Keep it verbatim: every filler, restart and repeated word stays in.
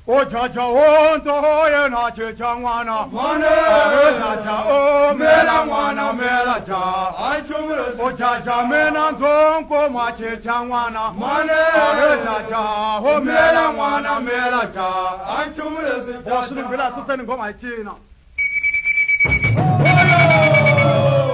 O Jaja o Toya na Changwana, Mana, O Mela Wana Mela Ja, I chumulus, O Jaja Mena Zonko Machi Changwana, Mana, Jaja, O Mela Wana Mela Ja, I chumulus, Joshua Villa Susan Goma China.